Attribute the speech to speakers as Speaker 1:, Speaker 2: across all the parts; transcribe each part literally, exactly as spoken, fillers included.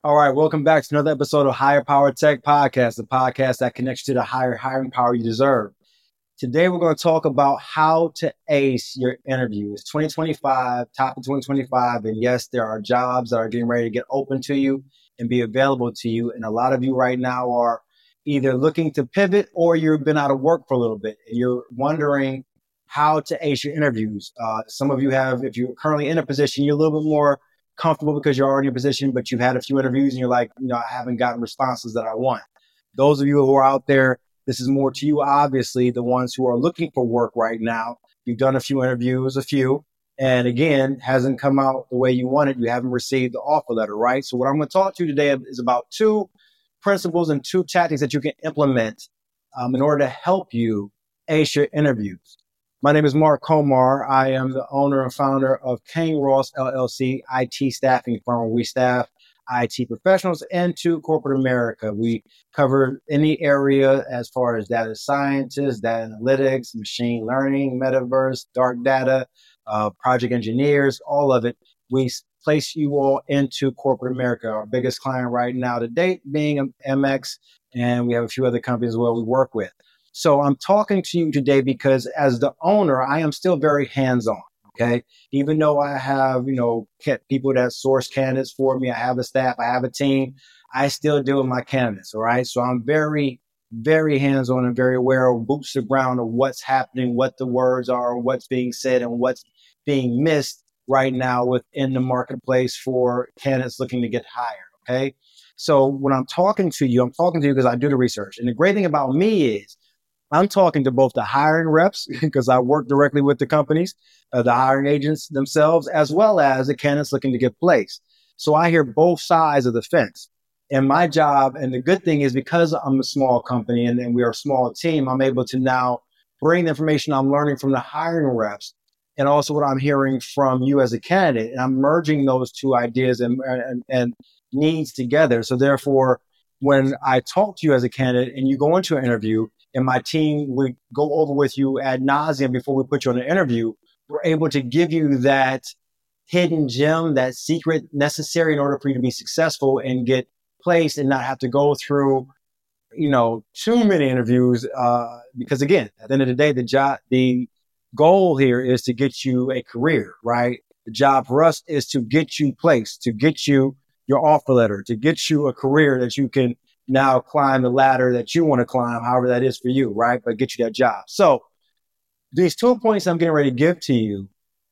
Speaker 1: All right, welcome back to another episode of Higher Power Tech Podcast, the podcast that connects you to the higher hiring power you deserve. Today, we're going to talk about how to ace your interview. It's twenty twenty-five, top of twenty twenty-five, and yes, there are jobs that are getting ready to get open to you and be available to you. And a lot of you right now are either looking to pivot or you've been out of work for a little bit and you're wondering how to ace your interviews. Uh, some of you have, if you're currently in a position, you're a little bit more comfortable because you're already in a position, but you've had a few interviews and you're like, you know, I haven't gotten responses that I want. Those of you who are out there, this is more to you, obviously, the ones who are looking for work right now. You've done a few interviews, a few, and again, hasn't come out the way you wanted. You haven't received the offer letter, right? So what I'm going to talk to you today is about two principles and two tactics that you can implement um, in order to help you ace your interviews. My name is Mark Komar. I am the owner and founder of Kane Ross L L C, I T staffing firm where we staff I T professionals into corporate America. We cover any area as far as data scientists, data analytics, machine learning, metaverse, dark data, uh, project engineers, all of it. We place you all into corporate America. Our biggest client right now to date being M X, and we have a few other companies as well we work with. So I'm talking to you today because as the owner, I am still very hands-on. Okay. Even though I have, you know, people that source candidates for me, I have a staff, I have a team, I still deal with my candidates. All right. So I'm very, very hands-on and very aware of boots to ground of what's happening, what the words are, what's being said and what's being missed right now within the marketplace for candidates looking to get hired. Okay. So when I'm talking to you, I'm talking to you because I do the research. And the great thing about me is I'm talking to both the hiring reps because I work directly with the companies, uh, the hiring agents themselves, as well as the candidates looking to get placed. So I hear both sides of the fence. And my job, and the good thing is because I'm a small company and, and we're a small team, I'm able to now bring the information I'm learning from the hiring reps and also what I'm hearing from you as a candidate. And I'm merging those two ideas and, and, and needs together. So therefore, when I talk to you as a candidate and you go into an interview, and my team, we go over with you ad nauseum before we put you on an interview, we're able to give you that hidden gem, that secret necessary in order for you to be successful and get placed and not have to go through, you know, too many interviews. Uh, because again, at the end of the day, the job, the goal here is to get you a career, right? The job for us is to get you placed, to get you your offer letter, to get you a career that you can now climb the ladder that you want to climb, however that is for you, right? But get you that job. So these two points I'm getting ready to give to you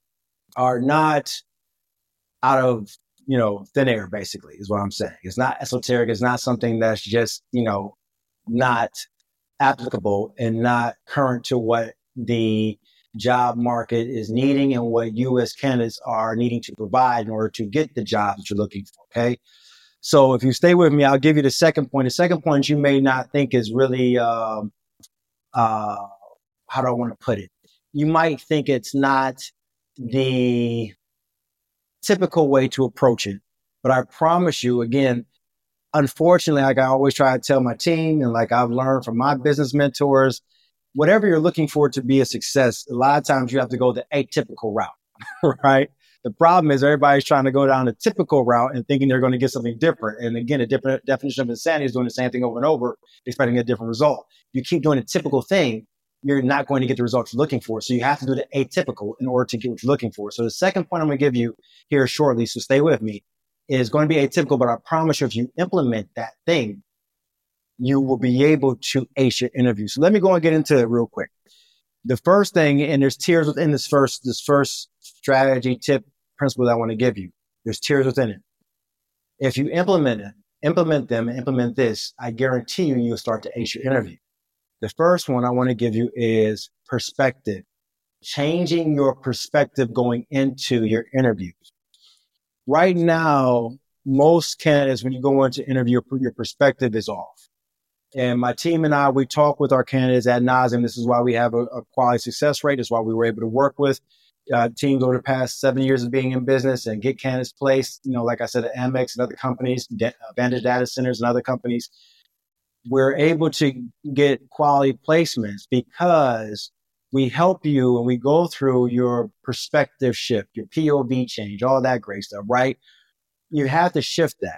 Speaker 1: are not out of, you know, thin air, basically, is what I'm saying. It's not esoteric. It's not something that's just, you know, not applicable and not current to what the job market is needing and what you as candidates are needing to provide in order to get the job that you're looking for, okay? So if you stay with me, I'll give you the second point. The second point you may not think is really, um, uh, how do I want to put it? You might think it's not the typical way to approach it. But I promise you, again, unfortunately, like I always try to tell my team and like I've learned from my business mentors, whatever you're looking for to be a success, a lot of times you have to go the atypical route, right? The problem is everybody's trying to go down the typical route and thinking they're going to get something different. And again, a different definition of insanity is doing the same thing over and over, expecting a different result. You keep doing a typical thing, you're not going to get the results you're looking for. So you have to do the atypical in order to get what you're looking for. So the second point I'm going to give you here shortly, so stay with me, is going to be atypical, but I promise you if you implement that thing, you will be able to ace your interview. So let me go and get into it real quick. The first thing, and there's tiers within this first, this first strategy, tip, principle that I want to give you. There's tiers within it. If you implement it, implement them, and implement this, I guarantee you, you'll start to ace your interview. The first one I want to give you is perspective. Changing your perspective going into your interviews. Right now, most candidates, when you go into interview, your perspective is off. And my team and I, we talk with our candidates ad nauseum. This is why we have a, a quality success rate. It's why we were able to work with uh, teams over the past seven years of being in business and get candidates placed. You know, like I said, at Amex and other companies, De- Vantage Data Centers and other companies, we're able to get quality placements because we help you and we go through your perspective shift, your P O V change, all that great stuff, right? You have to shift that.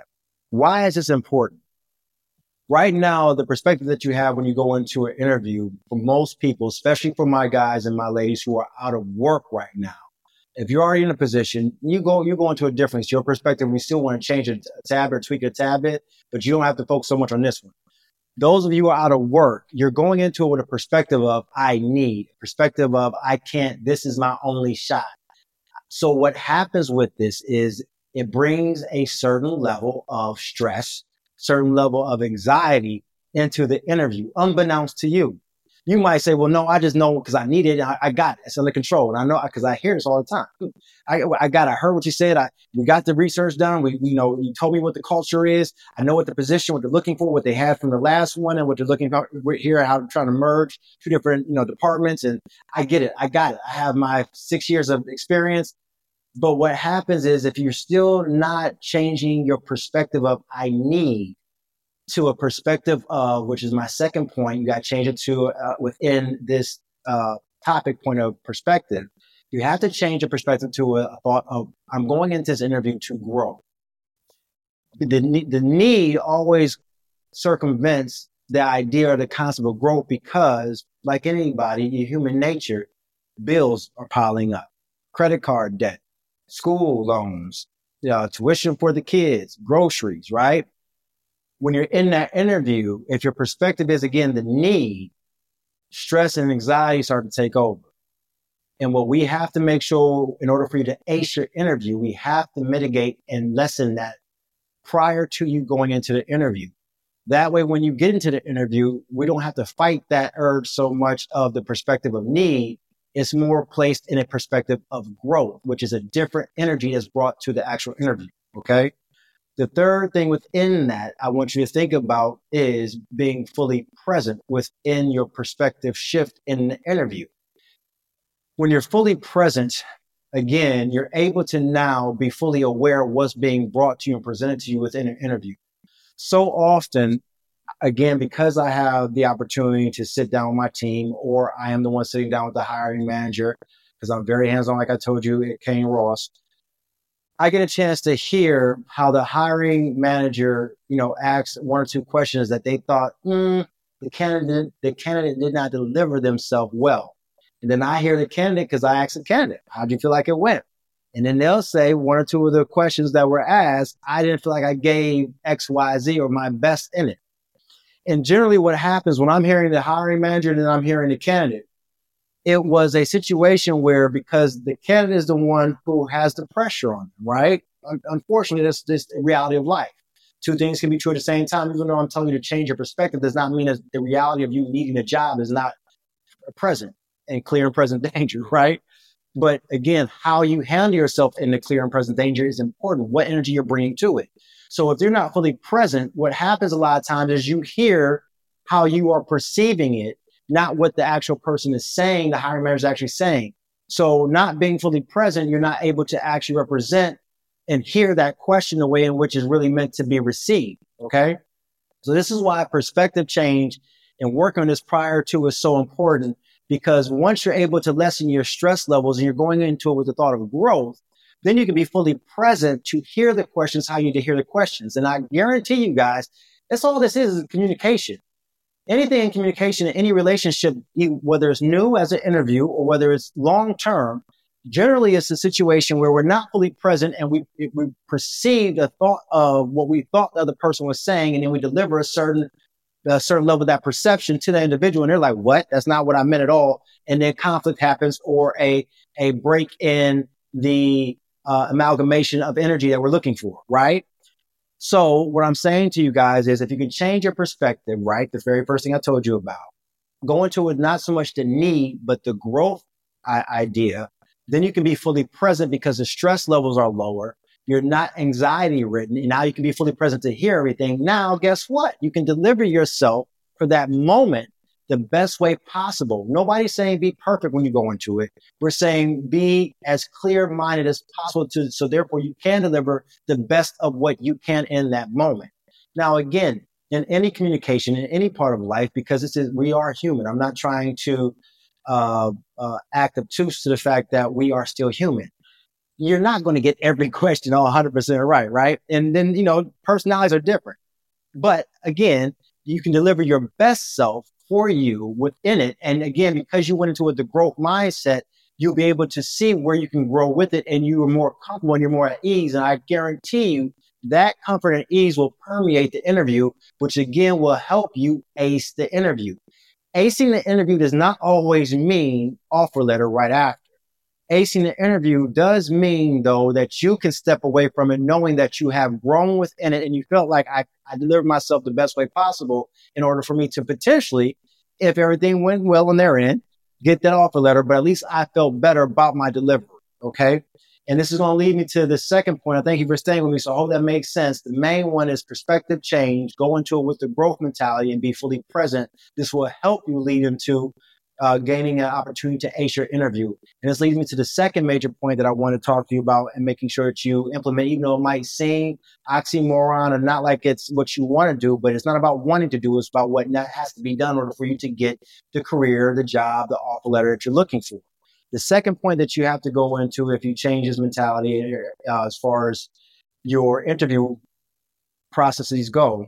Speaker 1: Why is this important? Right now, the perspective that you have when you go into an interview, for most people, especially for my guys and my ladies who are out of work right now, if you're already in a position, you go you go into a difference. Your perspective, we still want to change a tab or tweak a tad bit, but you don't have to focus so much on this one. Those of you who are out of work, you're going into it with a perspective of I need, perspective of I can't, this is my only shot. So what happens with this is it brings a certain level of stress, certain level of anxiety into the interview, unbeknownst to you. You might say, well, no, I just know because I need it. I, I got it. It's under control. And I know because I hear this all the time. I, I got, I heard what you said. I, we got the research done. We, you know, you told me what the culture is. I know what the position, what they're looking for, what they had from the last one and what they're looking for. We're here, how they're trying to merge two different, you know, departments. And I get it. I got it. I have my six years of experience. But what happens is if you're still not changing your perspective of I need to a perspective of, which is my second point, you got to change it to uh, within this uh, topic point of perspective. You have to change your perspective to a, a thought of I'm going into this interview to grow. The, the need always circumvents the idea or the concept of growth because like anybody, your human nature, bills are piling up, credit card debt, school loans, uh, tuition for the kids, groceries, right? When you're in that interview, if your perspective is, again, the need, stress and anxiety start to take over. And what we have to make sure in order for you to ace your interview, we have to mitigate and lessen that prior to you going into the interview. That way, when you get into the interview, we don't have to fight that urge so much of the perspective of need. It's more placed in a perspective of growth, which is a different energy that's brought to the actual interview. Okay. The third thing within that I want you to think about is being fully present within your perspective shift in the interview. When you're fully present, again, you're able to now be fully aware of what's being brought to you and presented to you within an interview. So often, again, because I have the opportunity to sit down with my team, or I am the one sitting down with the hiring manager, because I'm very hands-on, like I told you at Kane Ross, I get a chance to hear how the hiring manager, you know, asks one or two questions that they thought, mm, the candidate, the candidate did not deliver themselves well. And then I hear the candidate because I asked the candidate, how do you feel like it went? And then they'll say one or two of the questions that were asked, I didn't feel like I gave X, Y, Z or my best in it. And generally what happens when I'm hearing the hiring manager and then I'm hearing the candidate, it was a situation where because the candidate is the one who has the pressure on them, right? Unfortunately, that's just the reality of life. Two things can be true at the same time. Even though I'm telling you to change your perspective does not mean that the reality of you needing a job is not present and clear and present danger, right? But again, how you handle yourself in the clear and present danger is important. What energy you're bringing to it. So if you're not fully present, what happens a lot of times is you hear how you are perceiving it, not what the actual person is saying, the hiring manager is actually saying. So not being fully present, you're not able to actually represent and hear that question the way in which is really meant to be received, okay? So this is why perspective change and work on this prior to is so important, because once you're able to lessen your stress levels and you're going into it with the thought of growth, then you can be fully present to hear the questions, how you need to hear the questions. And I guarantee you guys, that's all this is, is communication. Anything in communication, in any relationship, whether it's new as an interview or whether it's long-term, generally it's a situation where we're not fully present and we we perceive the thought of what we thought the other person was saying, and then we deliver a certain a certain level of that perception to the individual, and they're like, what? That's not what I meant at all. And then conflict happens, or a a break in the uh, amalgamation of energy that we're looking for, right? So what I'm saying to you guys is if you can change your perspective, right, the very first thing I told you about, go into it not so much the need, but the growth I- idea, then you can be fully present because the stress levels are lower. You're not anxiety ridden. And now you can be fully present to hear everything. Now, guess what? You can deliver yourself for that moment the best way possible. Nobody's saying be perfect when you go into it. We're saying be as clear-minded as possible to, so therefore you can deliver the best of what you can in that moment. Now, again, in any communication, in any part of life, because this is, we are human. I'm not trying to uh, uh, act obtuse to the fact that we are still human. you're not going to get every question all one hundred percent right, right? And then, you know, personalities are different. But again, you can deliver your best self for you within it. And again, because you went into it, the growth mindset, you'll be able to see where you can grow with it, and you are more comfortable and you're more at ease. And I guarantee you that comfort and ease will permeate the interview, which again will help you ace the interview. Acing the interview does not always mean offer letter right after. Acing the interview does mean, though, that you can step away from it knowing that you have grown within it and you felt like I, I delivered myself the best way possible in order for me to potentially, if everything went well on their end, get that offer letter, but at least I felt better about my delivery, okay? And this is going to lead me to the second point. I thank you for staying with me, so I hope that makes sense. The main one is perspective change. Go into it with the growth mentality and be fully present. This will help you lead into uh, gaining an opportunity to ace your interview. And this leads me to the second major point that I want to talk to you about and making sure that you implement, even though it might seem oxymoron or not like it's what you want to do, but it's not about wanting to do. It's about what has to be done in order for you to get the career, the job, the offer letter that you're looking for. The second point that you have to go into if you change this mentality uh, as far as your interview processes go,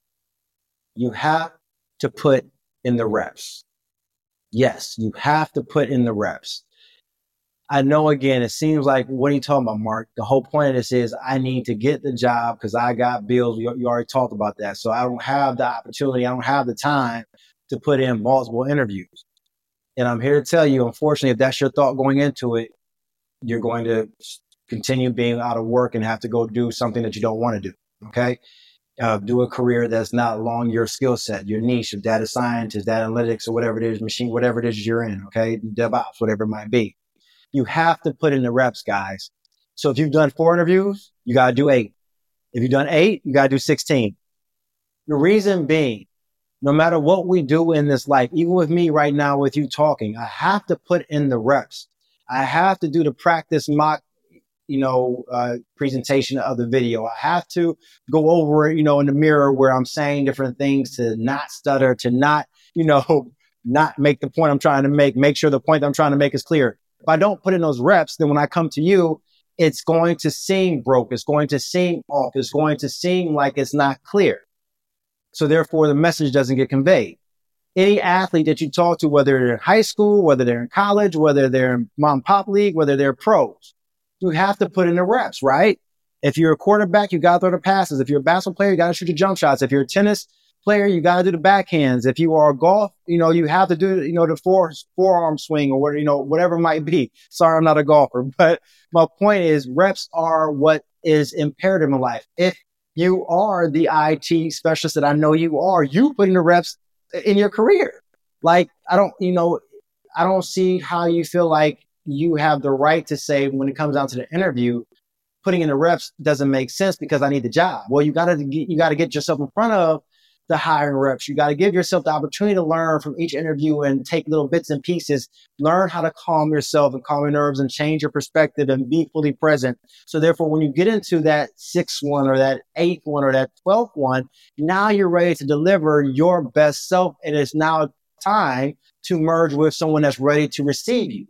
Speaker 1: you have to put in the reps. Yes, you have to put in the reps. I know, again, it seems like, what are you talking about, Mark? The whole point of this is I need to get the job because I got bills. You, you already talked about that. So I don't have the opportunity. I don't have the time to put in multiple interviews. And I'm here to tell you, unfortunately, if that's your thought going into it, you're going to continue being out of work and have to go do something that you don't want to do, okay? Uh, do a career that's not along your skill set, your niche of data scientist, data analytics, or whatever it is, machine, whatever it is you're in, okay? DevOps, whatever it might be. You have to put in the reps, guys. So if you've done four interviews, you got to do eight. If you've done eight, you got to do sixteen. The reason being, no matter what we do in this life, even with me right now, with you talking, I have to put in the reps. I have to do the practice mock, you know, uh, presentation of the video. I have to go over it, you know, in the mirror where I'm saying different things to not stutter, to not, you know, not make the point I'm trying to make, make sure the point that I'm trying to make is clear. If I don't put in those reps, then when I come to you, it's going to seem broke. It's going to seem off. It's going to seem like it's not clear. So therefore, the message doesn't get conveyed. Any athlete that you talk to, whether they're in high school, whether they're in college, whether they're in mom and pop league, whether they're pros, you have to put in the reps, right? If you're a quarterback, you got to throw the passes. If you're a basketball player, you got to shoot your jump shots. If you're a tennis player, you got to do the backhands. If you are a golf, you know, you have to do, you know, the fore, forearm swing or what, you know, whatever it might be. Sorry, I'm not a golfer, but my point is reps are what is imperative in life. If you are the I T specialist that I know you are, you put in the reps in your career. Like, I don't, you know, I don't see how you feel like you have the right to say when it comes down to the interview, putting in the reps doesn't make sense because I need the job. Well, you got to you got to get yourself in front of the hiring reps. You got to give yourself the opportunity to learn from each interview and take little bits and pieces, learn how to calm yourself and calm your nerves and change your perspective and be fully present. So therefore, when you get into that sixth one or that eighth one or that twelfth one, now you're ready to deliver your best self. And it's now time to merge with someone that's ready to receive you.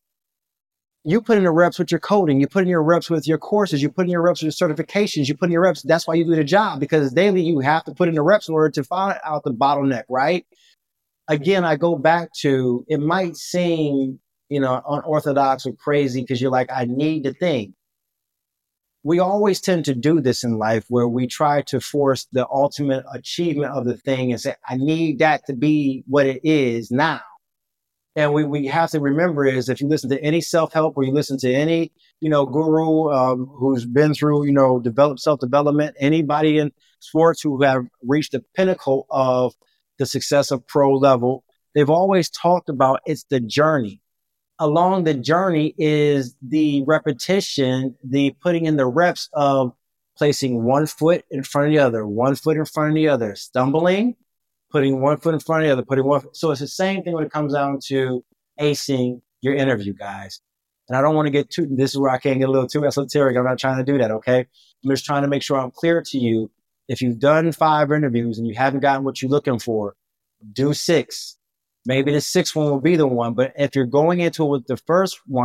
Speaker 1: You put in the reps with your coding. You put in your reps with your courses. You put in your reps with your certifications. You put in your reps. That's why you do the job, because daily you have to put in the reps in order to find out the bottleneck, right? Again, I go back to, it might seem, you know, unorthodox or crazy because you're like, I need the thing. We always tend to do this in life where we try to force the ultimate achievement of the thing and say, I need that to be what it is now. And we, we have to remember is if you listen to any self-help or you listen to any, you know, guru um, who's been through, you know, develop self-development, anybody in sports who have reached the pinnacle of the success of pro level, they've always talked about it's the journey. Along the journey is the repetition, the putting in the reps of placing one foot in front of the other, one foot in front of the other, stumbling, putting one foot in front of the other, putting one foot. So it's the same thing when it comes down to acing your interview, guys. And I don't want to get too, this is where I can't get a little too esoteric. I'm not trying to do that, okay? I'm just trying to make sure I'm clear to you. If you've done five interviews and you haven't gotten what you're looking for, do six. Maybe the sixth one will be the one. But if you're going into it with the first one,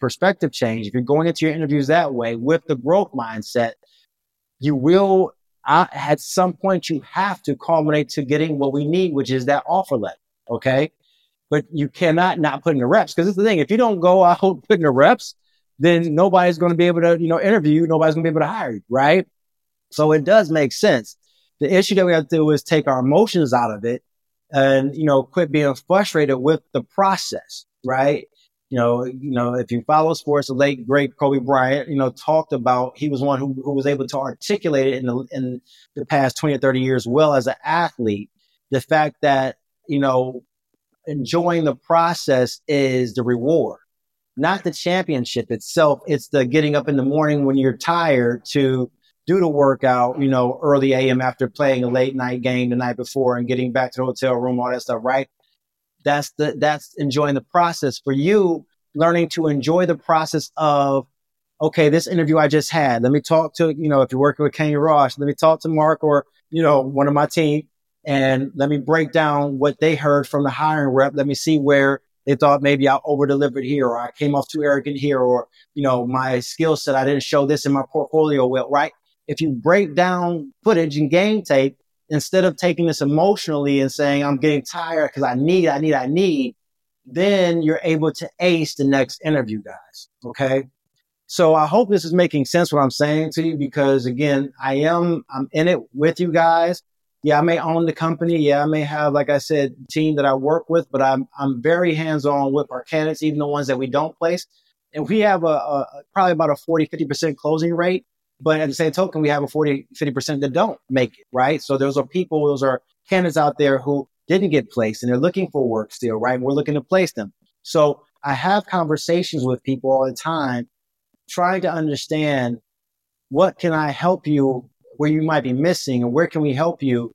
Speaker 1: perspective change, if you're going into your interviews that way with the growth mindset, you will, uh, at some point, you have to culminate to getting what we need, which is that offer letter. Okay. But you cannot not put in the reps, because it's the thing. If you don't go out putting the reps, then nobody's going to be able to, you know, interview you. Nobody's going to be able to hire you. Right. So it does make sense. The issue that we have to do is take our emotions out of it and, you know, quit being frustrated with the process. Right. You know, you know, if you follow sports, the late, great Kobe Bryant, you know, talked about, he was one who, who was able to articulate it in the, in the past twenty or thirty years, well as an athlete, the fact that, you know, enjoying the process is the reward, not the championship itself. It's the getting up in the morning when you're tired to do the workout, you know, early A M after playing a late night game the night before and getting back to the hotel room, all that stuff, right? That's the, that's enjoying the process. For you, learning to enjoy the process of, okay, this interview I just had, let me talk to, you know, if you're working with Kenny Ross, let me talk to Mark or, you know, one of my team, and let me break down what they heard from the hiring rep. Let me see where they thought maybe I over delivered here, or I came off too arrogant here, or, you know, my skill set, I didn't show this in my portfolio well, right? If you break down footage and game tape, instead of taking this emotionally and saying, I'm getting tired because I need, I need, I need, then you're able to ace the next interview, guys. Okay. So I hope this is making sense what I'm saying to you, because again, I am, I'm in it with you guys. Yeah, I may own the company. Yeah, I may have, like I said, team that I work with, but I'm, I'm very hands-on with our candidates, even the ones that we don't place. And we have a, a probably about a forty, fifty percent closing rate. But at the same token, we have a forty, fifty percent that don't make it, right? So those are people, those are candidates out there who didn't get placed and they're looking for work still, right? And we're looking to place them. So I have conversations with people all the time, trying to understand, what can I help you where you might be missing, and where can we help you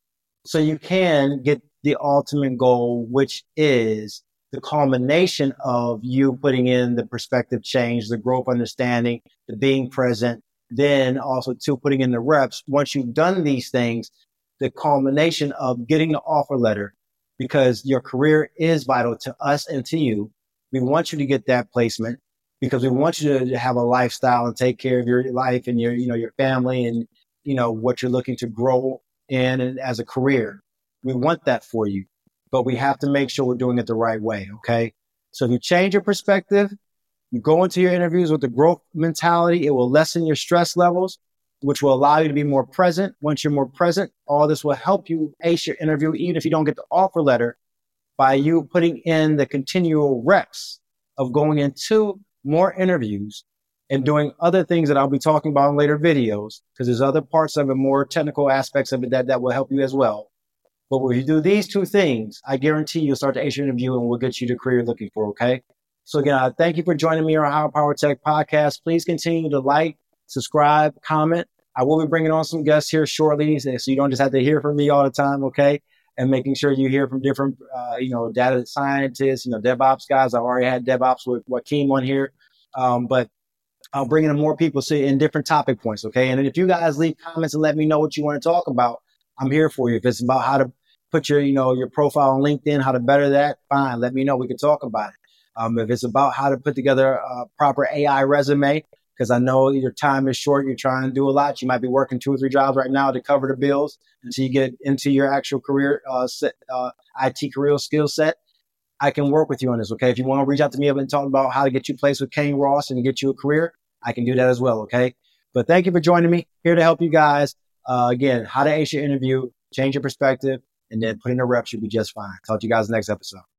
Speaker 1: so you can get the ultimate goal, which is the culmination of you putting in the perspective change, the growth understanding, the being present, then also to putting in the reps. Once you've done these things, the culmination of getting the offer letter, because your career is vital to us and to you. We want you to get that placement because we want you to have a lifestyle and take care of your life and your, you know, your family and, you know, what you're looking to grow in and as a career. We want that for you, but we have to make sure we're doing it the right way. Okay. So if you change your perspective, you go into your interviews with the growth mentality, it will lessen your stress levels, which will allow you to be more present. Once you're more present, all this will help you ace your interview, even if you don't get the offer letter, by you putting in the continual reps of going into more interviews and doing other things that I'll be talking about in later videos, because there's other parts of it, more technical aspects of it that, that will help you as well. But when you do these two things, I guarantee you'll start to ace your interview and we'll get you the career you're looking for, okay? So again, uh, thank you for joining me on our Higher Power Tech podcast. Please continue to like, subscribe, comment. I will be bringing on some guests here shortly, so you don't just have to hear from me all the time, okay? And making sure you hear from different, uh, you know, data scientists, you know, DevOps guys. I've already had DevOps with Joaquin on here, um, but I'll bring in more people so in different topic points, okay? And if you guys leave comments and let me know what you want to talk about, I'm here for you. If it's about how to put your, you know, your profile on LinkedIn, how to better that, fine. Let me know. We can talk about it. Um, if it's about how to put together a proper A I resume, because I know your time is short, you're trying to do a lot. You might be working two or three jobs right now to cover the bills until you get into your actual career, uh, set, uh, I T career skill set. I can work with you on this, okay? If you want to reach out to me and talk about how to get you placed with Kenny Ross and get you a career, I can do that as well, okay? But thank you for joining me. Here to help you guys. Uh, again, how to ace your interview, change your perspective, and then put in the reps, you'll be just fine. Talk to you guys next episode.